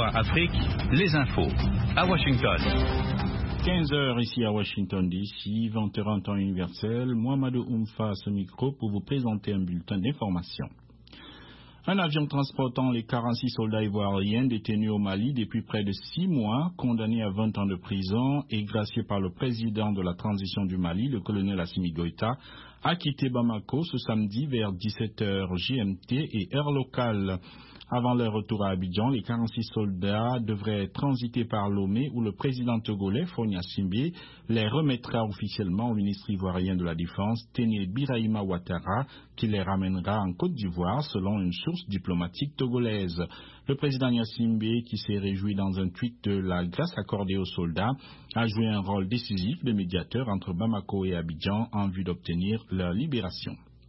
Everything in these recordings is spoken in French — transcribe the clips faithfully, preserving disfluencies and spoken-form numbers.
V O A Afrique, les infos. À Washington. quinze heures ici à Washington D C, vingt heures en temps universel. Mohamedou Oumfa à ce micro pour vous présenter un bulletin d'information. Un avion transportant les quarante-six soldats ivoiriens détenus au Mali depuis près de six mois, condamnés à vingt ans de prison et gracié par le président de la transition du Mali, le colonel Assimi Goïta, a quitté Bamako ce samedi vers dix-sept heures G M T et heure locale. Avant leur retour à Abidjan, les quarante-six soldats devraient transiter par Lomé où le président togolais, Faure Gnassingbe, les remettra officiellement au ministre ivoirien de la Défense, Téné Birahima Ouattara, qui les ramènera en Côte d'Ivoire selon une source diplomatique togolaise. Le président Gnassingbe, qui s'est réjoui dans un tweet de la grâce accordée aux soldats, a joué un rôle décisif de médiateur entre Bamako et Abidjan en vue d'obtenir leur libération.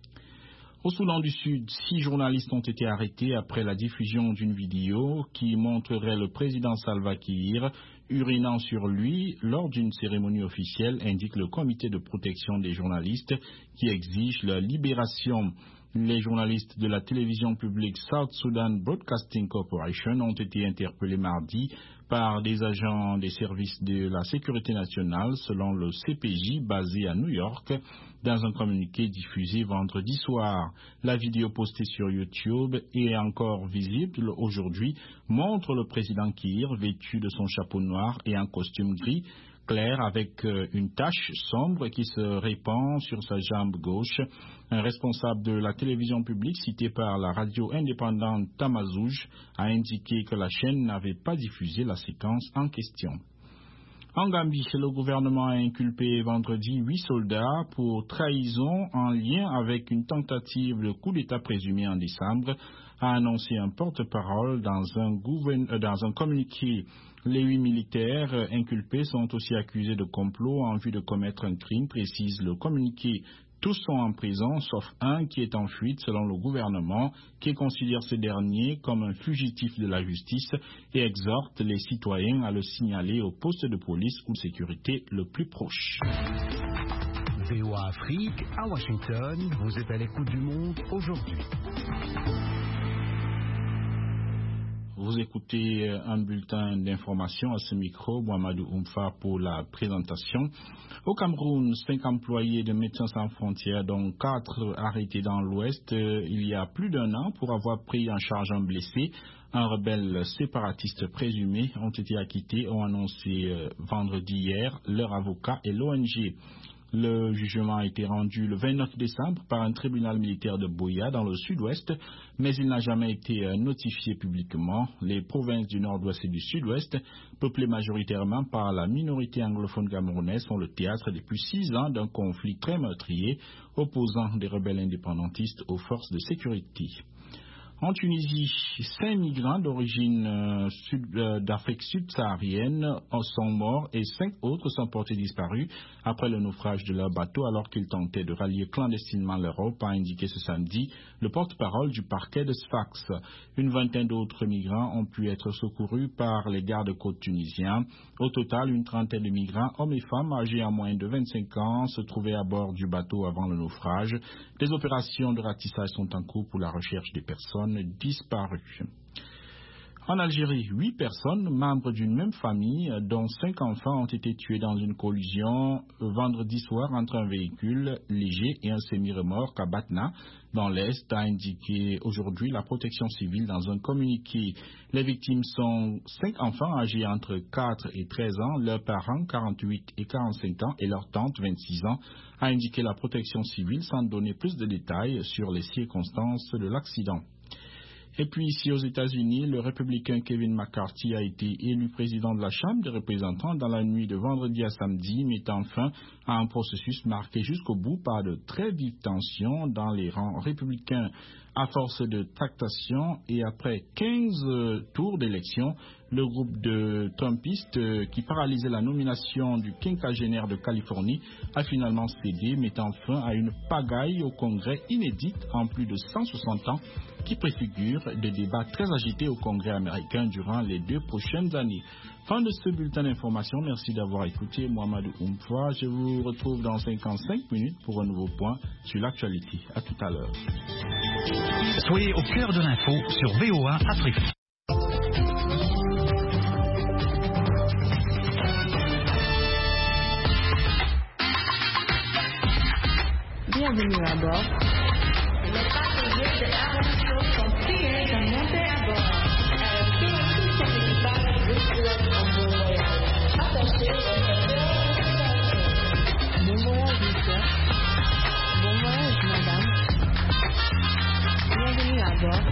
Au Soudan du Sud, six journalistes ont été arrêtés après la diffusion d'une vidéo qui montrerait le président Salva Kiir urinant sur lui lors d'une cérémonie officielle, indique le comité de protection des journalistes qui exige leur libération. Les journalistes de la télévision publique South Sudan Broadcasting Corporation ont été interpellés mardi par des agents des services de la sécurité nationale, selon le C P J basé à New York, dans un communiqué diffusé vendredi soir. La vidéo postée sur YouTube et encore visible aujourd'hui montre le président Kiir vêtu de son chapeau noir et un costume gris clair avec une tache sombre qui se répand sur sa jambe gauche. Un responsable de la télévision publique cité par la radio indépendante Tamazouj a indiqué que la chaîne n'avait pas diffusé la séquence en question. En Gambie, le gouvernement a inculpé vendredi huit soldats pour trahison en lien avec une tentative de coup d'État présumé en décembre, a annoncé un porte-parole dans un, gouvern... dans un communiqué. Les huit militaires inculpés sont aussi accusés de complot en vue de commettre un crime, précise le communiqué. Tous sont en prison, sauf un qui est en fuite selon le gouvernement, qui considère ce dernier comme un fugitif de la justice et exhorte les citoyens à le signaler au poste de police ou de sécurité le plus proche. V O A Afrique, à Washington, vous êtes à l'écoute du monde aujourd'hui. Vous écoutez un bulletin d'information à ce micro, Mohamedou Oumfa pour la présentation. Au Cameroun, cinq employés de Médecins sans frontières, dont quatre arrêtés dans l'Ouest, il y a plus d'un an pour avoir pris en charge un blessé. Un rebelle séparatiste présumé ont été acquittés, ont annoncé euh, vendredi hier leur avocat et l'O N G. Le jugement a été rendu le vingt-neuf décembre par un tribunal militaire de Buea dans le sud-ouest, mais il n'a jamais été notifié publiquement. Les provinces du nord-ouest et du sud-ouest, peuplées majoritairement par la minorité anglophone camerounaise, sont le théâtre depuis six ans d'un conflit très meurtrier opposant des rebelles indépendantistes aux forces de sécurité. En Tunisie, cinq migrants d'origine euh, sud, euh, d'Afrique subsaharienne sont morts et cinq autres sont portés disparus après le naufrage de leur bateau alors qu'ils tentaient de rallier clandestinement l'Europe, a indiqué ce samedi le porte-parole du parquet de Sfax. Une vingtaine d'autres migrants ont pu être secourus par les gardes-côtes tunisiens. Au total, une trentaine de migrants, hommes et femmes âgés à moins de vingt-cinq ans, se trouvaient à bord du bateau avant le naufrage. Des opérations de ratissage sont en cours pour la recherche des personnes disparues. En Algérie, huit personnes, membres d'une même famille, dont cinq enfants, ont été tués dans une collision vendredi soir entre un véhicule léger et un semi-remorque à Batna, dans l'Est, a indiqué aujourd'hui la protection civile dans un communiqué. Les victimes sont cinq enfants âgés entre quatre et treize ans, leurs parents quarante-huit et quarante-cinq ans et leur tante vingt-six ans, a indiqué la protection civile sans donner plus de détails sur les circonstances de l'accident. Et puis ici aux États-Unis, le républicain Kevin McCarthy a été élu président de la Chambre des représentants dans la nuit de vendredi à samedi, mettant fin à un processus marqué jusqu'au bout par de très vives tensions dans les rangs républicains. À force de tractation et après quinze tours d'élection, le groupe de Trumpistes qui paralysait la nomination du quinquagénaire de Californie a finalement cédé, mettant fin à une pagaille au Congrès inédite en plus de cent soixante ans qui préfigure des débats très agités au Congrès américain durant les deux prochaines années. Fin de ce bulletin d'information. Merci d'avoir écouté Mohamedou Oumfa. Je vous retrouve dans cinquante-cinq minutes pour un nouveau point sur l'actualité. À tout à l'heure. Soyez au cœur de l'info sur V O A Afrique. Bienvenue à bord. Les passagers de R M Show sont priés de monter à bord. R M Show et tout son équipage vous souhaitent un bon voyage. Attachez votre cœur. Bon voyage, monsieur. Bon voyage, madame. Bienvenue à bord.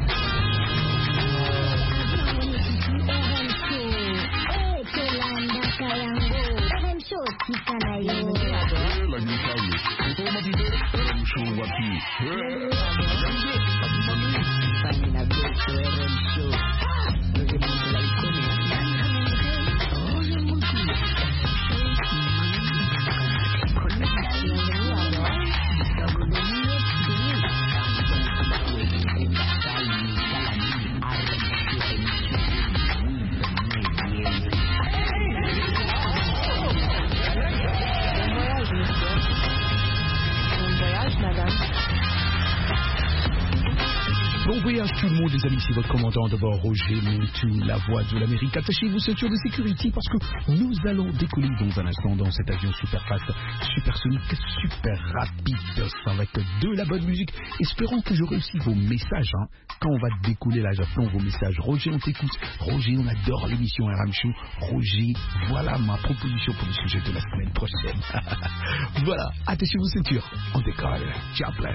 Bon voyage tout le monde les amis, c'est votre commandant de bord Roger Montu, la voix de l'Amérique. Attachez vos ceintures de sécurité parce que nous allons décoller dans un instant dans cet avion super fast, supersonique, super rapide, avec de la bonne musique. Espérons que j'aurai aussi vos messages. Hein. Quand on va décoller là, j'attends vos messages. Roger, on t'écoute. Roger, on adore l'émission R M Show. Roger, voilà ma proposition pour le sujet de la semaine prochaine. Voilà, attachez vos ceintures. On décolle. Ciao, bless.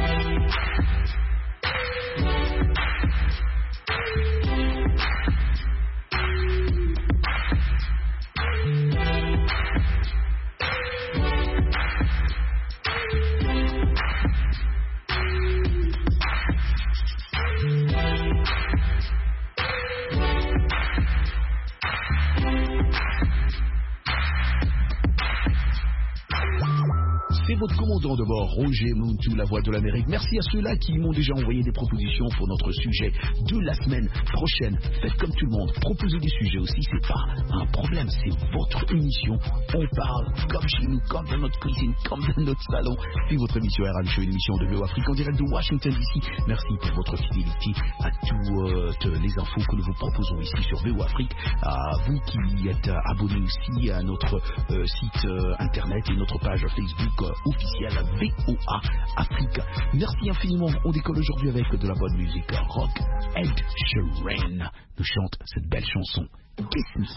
C'est votre commandant de bord, Roger Montu, la voix de l'Amérique. Merci à ceux-là qui m'ont déjà envoyé des propositions pour notre sujet de la semaine prochaine. Faites comme tout le monde, proposez des sujets aussi, c'est pas un problème, c'est votre émission. On parle comme chez nous, comme dans notre cuisine, comme dans notre salon. C'est votre émission R M Show, une émission de V O Afrique en direct de Washington D C. Merci pour votre fidélité à toutes les infos que nous vous proposons ici sur V O Afrique. À vous qui êtes abonnés aussi à notre euh, site euh, internet et notre page Facebook euh, officielle V O A Afrique. Merci infiniment. On décolle aujourd'hui avec de la bonne musique rock. Ed Sheeran nous chante cette belle chanson Kiss Me.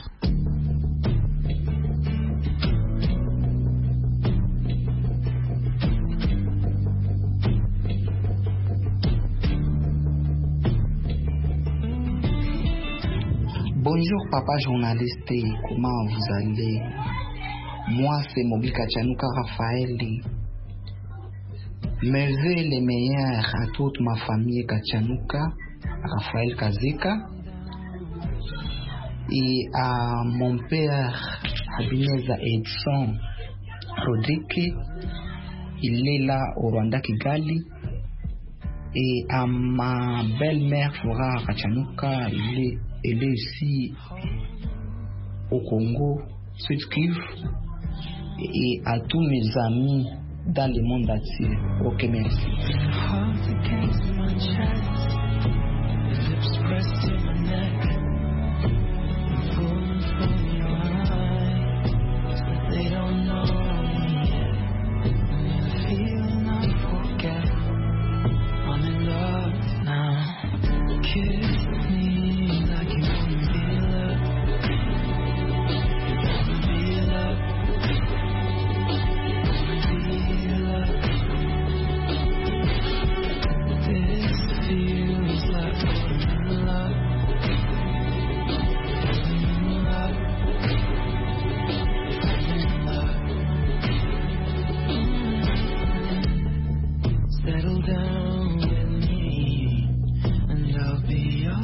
Bonjour papa journaliste, comment vous allez? Moi c'est Mobile Kachanuka Raphaël. Mes vœux les meilleurs à toute ma famille Kachanuka, Raphaël Kazeka, et à mon père Habineza Edson Rodrigue, il est là au Rwanda Kigali, et à ma belle-mère Flora Kachanuka, il est Elle est ici au Congo, Sud-Kivu, et à tous mes amis dans le monde entier. Ok, merci. Settle down with me, and I'll be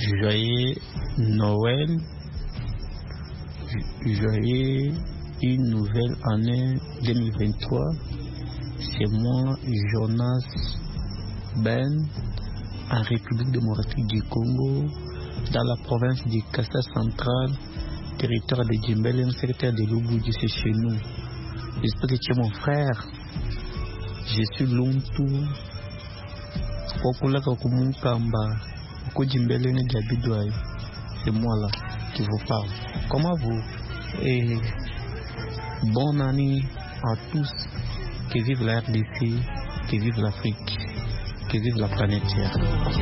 joyeux Noël, joyeux une nouvelle année deux mille vingt-trois. C'est moi, Jonas Ben, en République démocratique du Congo, dans la province du Kasai central, territoire de Djembélé, secrétaire de Lubudi, c'est chez nous. J'espère que tu es mon frère. Je suis Luntu. Okulaka Kumukamba, Okudjimbélé Ndiabidouaï. C'est moi là qui vous parle. Comment vous? Et bonne année à tous. Que vive la R D C, que vive l'Afrique, que vive la planète Terre.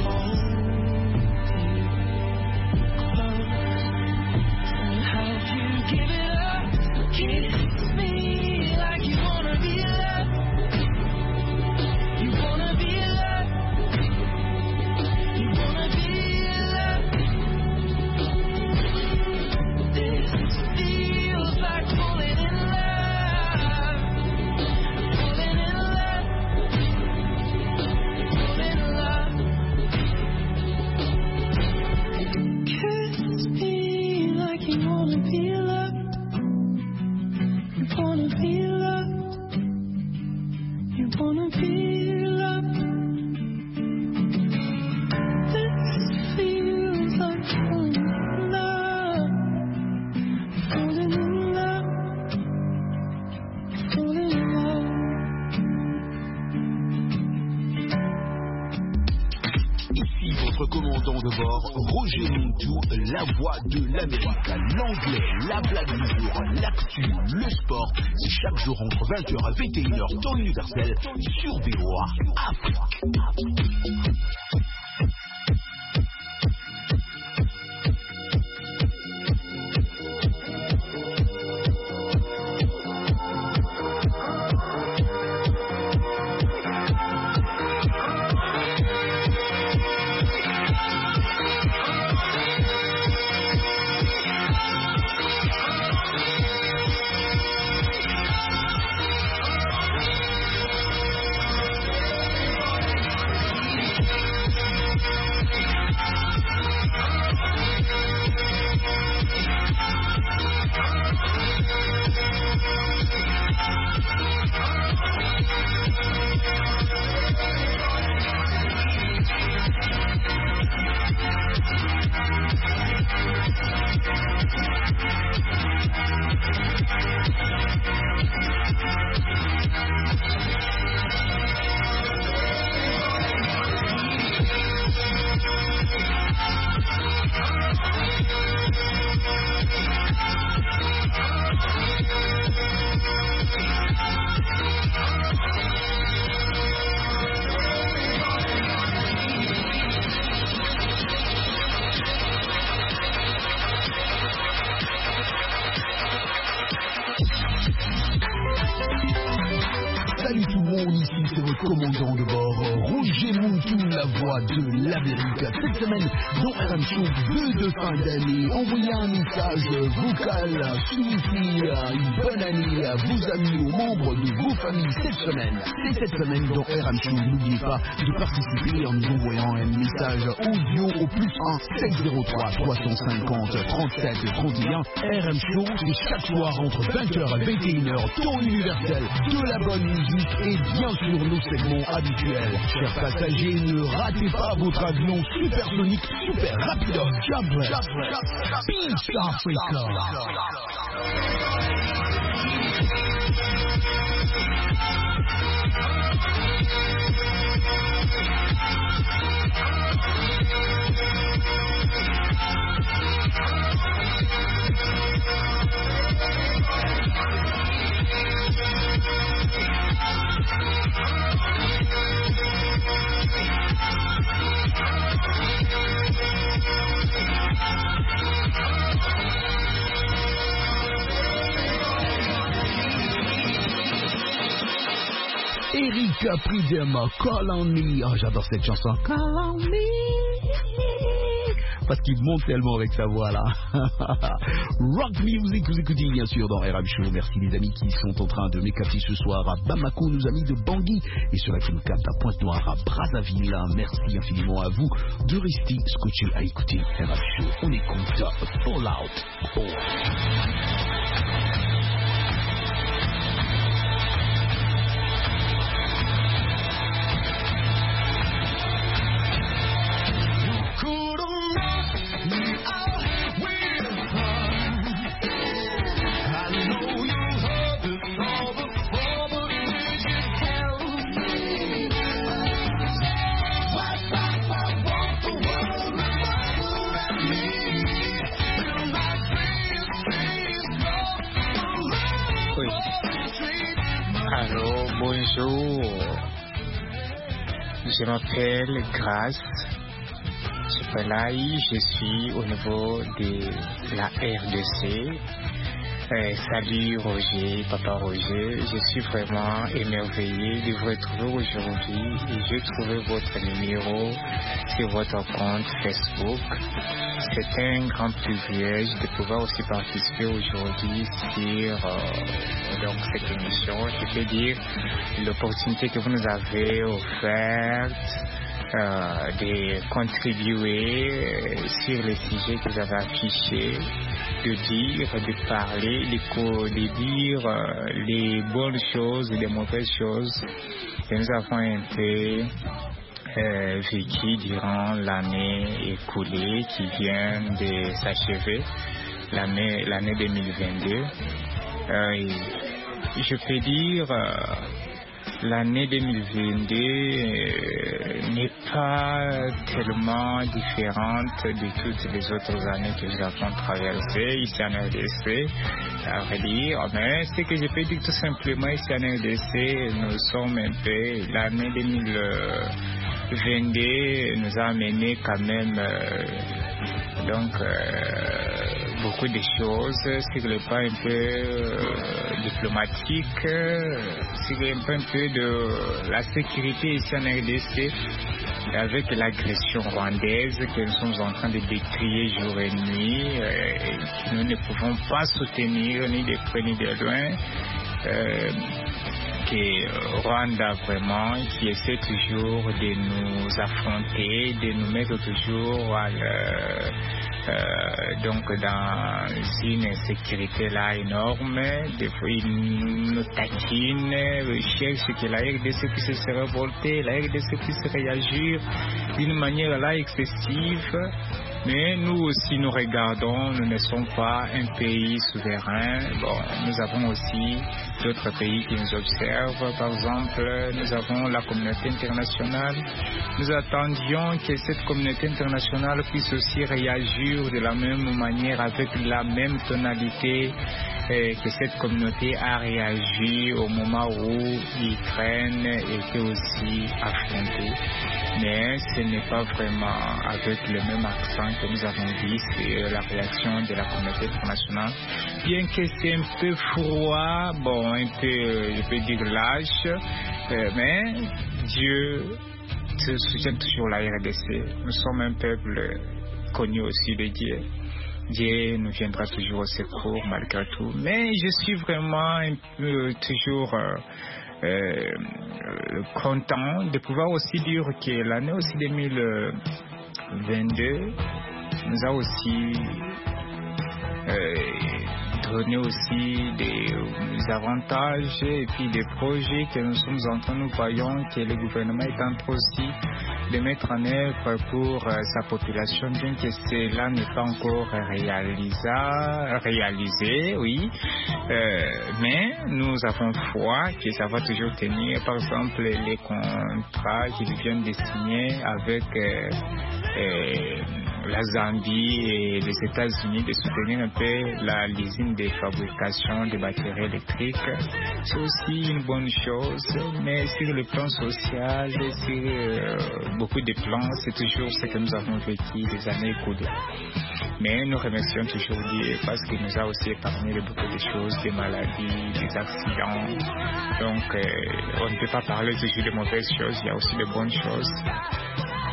La voix de l'Amérique, l'anglais, la blague du jour, l'actu, le sport, c'est chaque jour entre vingt heures et vingt et une heures, temps universel, sur V O A Afrique. Salut tout le monde, ici c'est votre commandant de bord, Roger Muntu, la voix de l'Amérique. Cette semaine, dans R M Show, vœux de fin d'année, envoyez un message vocal, signifiez une bonne année à vos amis, aux membres de vos familles cette semaine. Et cette semaine, dans R M Show, n'oubliez pas de participer en nous envoyant un message audio au plus un sept zéro trois trois cent cinquante trente-sept trente et un. R M Show, c'est chaque soir entre vingt heures et vingt et une heures, temps universel, de la bonne musique et bien sûr nos segments habituels. Chers passagers, ne ratez pas votre avion supersonique, super rapide. Jabra, Peace Africa. Erika Pridem, Call on Me. Oh, j'adore cette chanson. Call on me parce qu'il monte tellement avec sa voix là. Rock Music, vous écoutez bien sûr dans R M Show. Merci les amis qui sont en train de m'écouter ce soir à Bamako, nos amis de Bangui, et sur la F M quatre à Pointe-Noire à Brazzaville. Merci infiniment à vous de rester scotché à écouter R M Show. On écoute Fallout. Oh. Allô, bonjour. Je m'appelle Grace Chepelay, je suis au niveau de la R D C. Euh, salut Roger, Papa Roger, je suis vraiment émerveillé de vous retrouver aujourd'hui et j'ai trouvé votre numéro sur votre compte Facebook. C'est un grand privilège de pouvoir aussi participer aujourd'hui sur euh, donc cette émission. Je peux dire l'opportunité que vous nous avez offerte euh, de contribuer sur les sujets que vous avez affichés, de dire, de parler, de, de dire euh, les bonnes choses et les mauvaises choses que nous avons un peu euh, vécues durant l'année écoulée qui vient de s'achever, l'année, l'année deux mille vingt-deux. Euh, je peux dire euh, l'année deux mille vingt-deux euh, n'est pas tellement différente de toutes les autres années que nous avons traversées ici en R D C, à vrai dire. Mais ce que je peux dire tout simplement ici en R D C, nous sommes un peu, l'année deux mille vingt-deux nous a amené quand même euh, donc euh, beaucoup de choses sur le plan un peu euh, diplomatique, sur le plan un peu de la sécurité ici en R D C, avec l'agression rwandaise que nous sommes en train de décrier jour et nuit, euh, et que nous ne pouvons pas soutenir ni de près ni de loin. Euh, que Rwanda vraiment qui essaie toujours de nous affronter, de nous mettre toujours à le, euh, donc dans une insécurité là énorme. Des fois ils nous taquinent, ils cherchent que la R D C puisse se révolter, la R D C puisse réagir d'une manière là excessive. Mais nous aussi nous regardons, nous ne sommes pas un pays souverain. Bon, nous avons aussi d'autres pays qui nous observent. Par exemple, nous avons la communauté internationale. Nous attendions que cette communauté internationale puisse aussi réagir de la même manière, avec la même tonalité eh, que cette communauté a réagi au moment où l'Ukraine était aussi affrontée. Mais ce n'est pas vraiment avec le même accent que nous avons dit, c'est la réaction de la communauté internationale. Bien que c'est un peu froid, bon, un peu, je peux dire lâche, euh, mais Dieu se soutient toujours la R D C. Nous sommes un peuple connu aussi de Dieu. Dieu nous viendra toujours au secours malgré tout. Mais je suis vraiment un peu toujours... Euh, Euh, content de pouvoir aussi dire que l'année aussi deux mille vingt-deux nous a aussi euh, donné aussi des avantages et puis des projets que nous sommes en train, nous voyons que le gouvernement est en train aussi de mettre en œuvre pour euh, sa population, bien que cela n'est pas encore réalisé, réalisé oui, euh, mais nous avons foi que ça va toujours tenir. Par exemple, les contrats qu'ils viennent de signer avec euh, euh, la Zambie et les États-Unis de soutenir un peu la l'usine de fabrication de batteries électriques, c'est aussi une bonne chose. Mais sur le plan social, sur euh, beaucoup de plans, c'est toujours ce que nous avons vécu les années écoulées. Mais nous remercions toujours Dieu parce qu'il nous a aussi épargné de beaucoup de choses, des maladies, des accidents. Donc, euh, on ne peut pas parler toujours de mauvaises choses, il y a aussi de bonnes choses.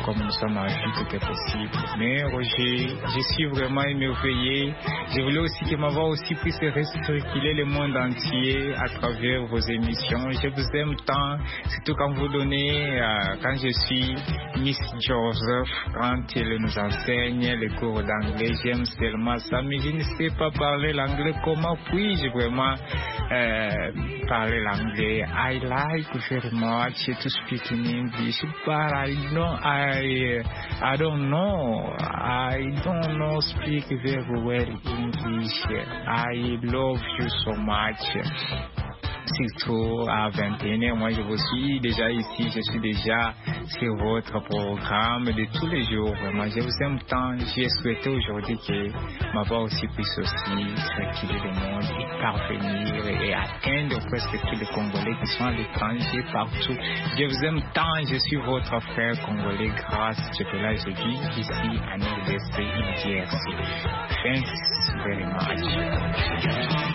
comme nous sommes en vie, tout est possible. Mais Roger, je suis vraiment émerveillé. Je voulais aussi que ma voix aussi puisse recirculer le monde entier à travers vos émissions. Je vous aime tant, surtout quand vous donnez, euh, quand je suis Miss Joseph, quand elle nous enseigne les cours d'anglais, j'aime seulement ça, mais je ne sais pas parler l'anglais. Comment puis-je vraiment euh, parler l'anglais? I like very much to speak in English, but I don't, I, I don't know, I don't know speak very well English. I love you so much. Surtout à vingt et un heures, moi je vous suis déjà ici, je suis déjà sur votre programme de tous les jours. Vraiment, je vous aime tant. J'ai souhaité aujourd'hui que ma voix aussi puisse aussi circuler le monde et parvenir et atteindre presque tous les Congolais qui sont à l'étranger partout. Je vous aime tant, je suis votre frère congolais grâce à ce que là je vis ici à New Jersey, in Jersey. Thanks very much.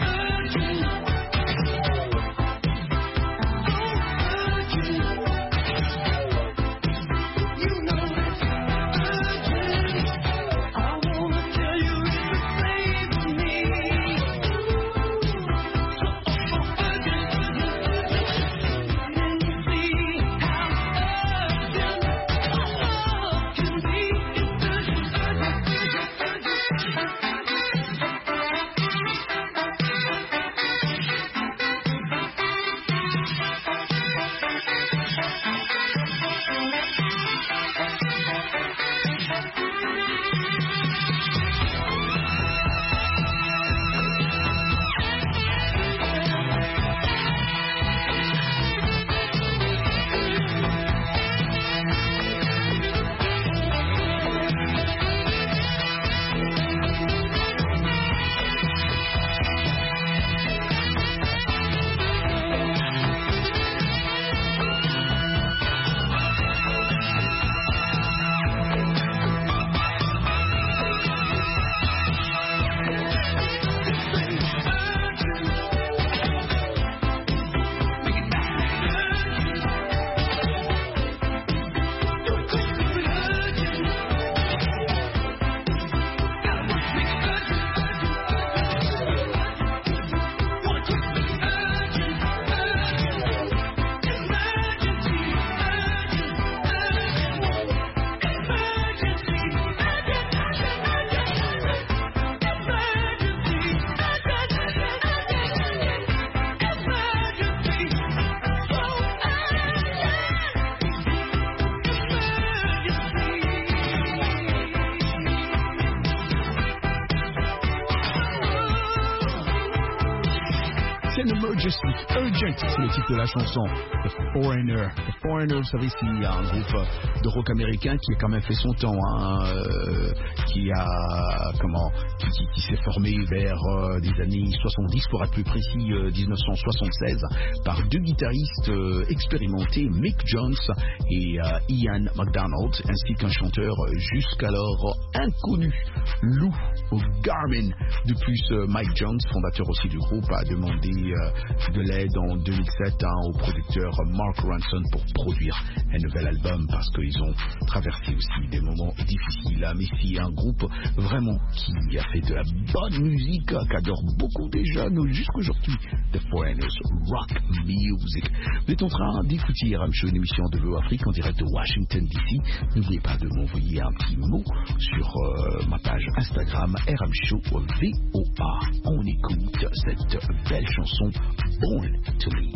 Emergency, Urgent, c'est le titre de la chanson. The Foreigner. The Foreigner, vous savez, c'est un groupe de rock américain qui a quand même fait son temps, hein, euh, qui a, comment, qui, qui, qui s'est formé vers euh, des années soixante-dix, pour être plus précis, euh, dix-neuf cent soixante-seize, par deux guitaristes euh, expérimentés, Mick Jones et euh, Ian McDonald, ainsi qu'un chanteur jusqu'alors inconnu, Lou Garmin. De plus, euh, Mike Jones, fondateur aussi du groupe, a demandé euh, de l'aide en deux mille sept hein, au producteur Mark Ronson pour produire un nouvel album, parce qu'ils ont traversé aussi des moments difficiles. Mais c'est un groupe vraiment qui a fait de la bonne musique, qu'adore beaucoup des jeunes jusqu'aujourd'hui. The Foreigners Rock Music. Vous êtes en train d'écouter R M Show, une émission de l'O Afrique en direct de Washington D C. N'oubliez pas de m'envoyer un petit mot sur euh, ma page Instagram R M Show V O A. On écoute cette belle chanson Born to Lead.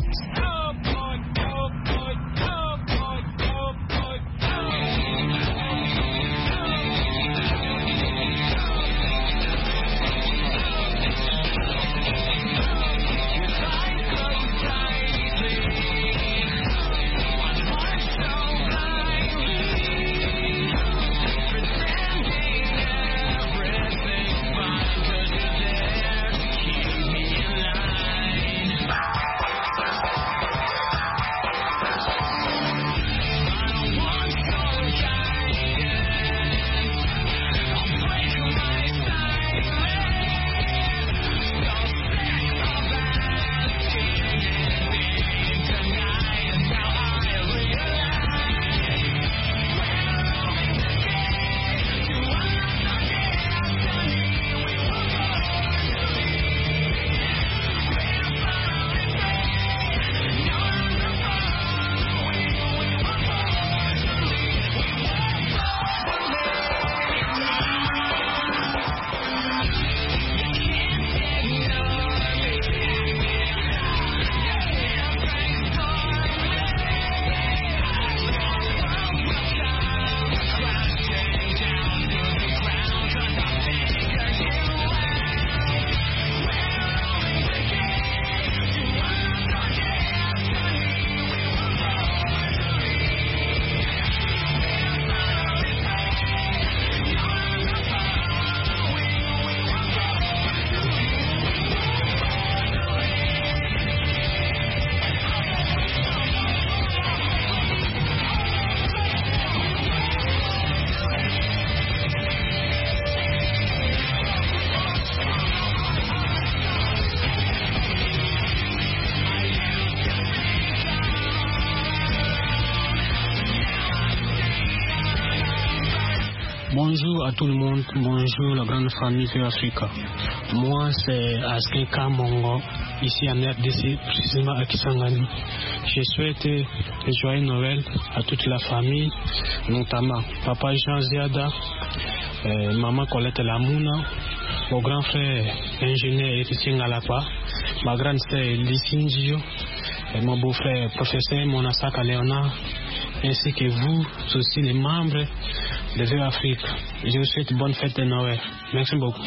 Bonjour à tout le monde, bonjour la grande famille de Africa. Moi c'est Askin Kamongo, ici en R D C, précisément à Kisangani. Je souhaite de joyeux Noël à toute la famille, notamment Papa Jean Ziada, euh, Maman Colette Lamouna, mon grand frère ingénieur Héritier Ngalapa, ma grande sœur Lysine Gio, et mon beau-frère professeur Monasaka Léonard, ainsi que vous aussi les membres de V O Afrique. Je vous souhaite bonne fête de Noël. Merci beaucoup.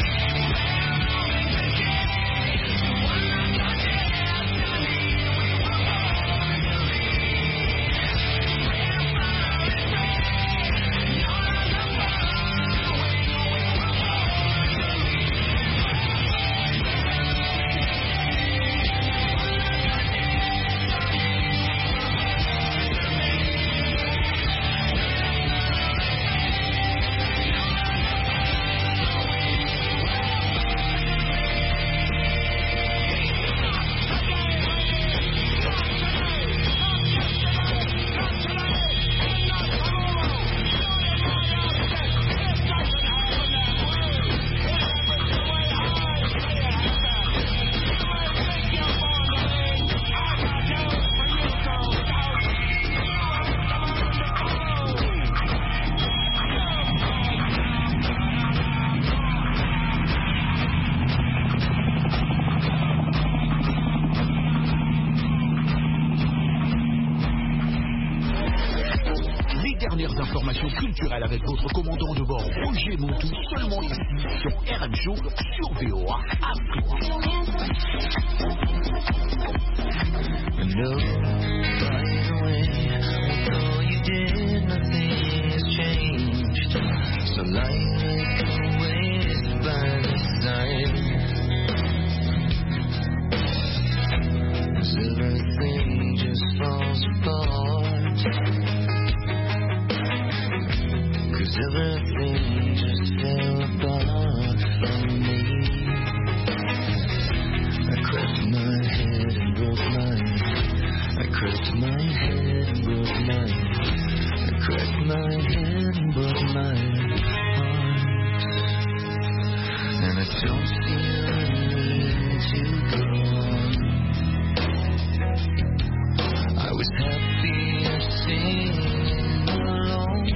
Avec votre commandant de bord Roger Montou, seulement ici sur R M Show sur V O A Afrique. Everything just fell apart from me. I cracked my head and broke mine. I cracked my head and broke mine. I cracked my head and broke my heart. And I don't see a need to go on. I was happy singing alone.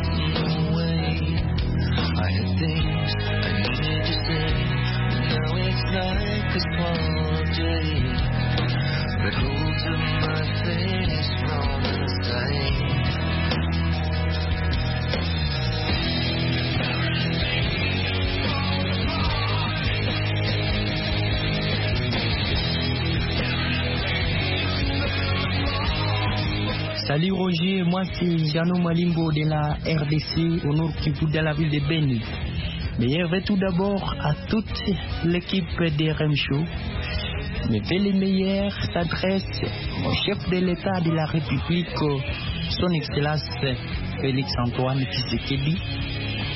I had things I needed to say, but now it's like a small day that holds up my face from the side. Salut Roger, moi c'est Jano Malimbo de la R D C au Nord Kivu de la ville de Beni. Meilleurs vœux tout d'abord à toute l'équipe de R M Show. Mes vœux les meilleurs s'adressent au chef de l'État de la République, son Excellence Félix Antoine Tshisekedi,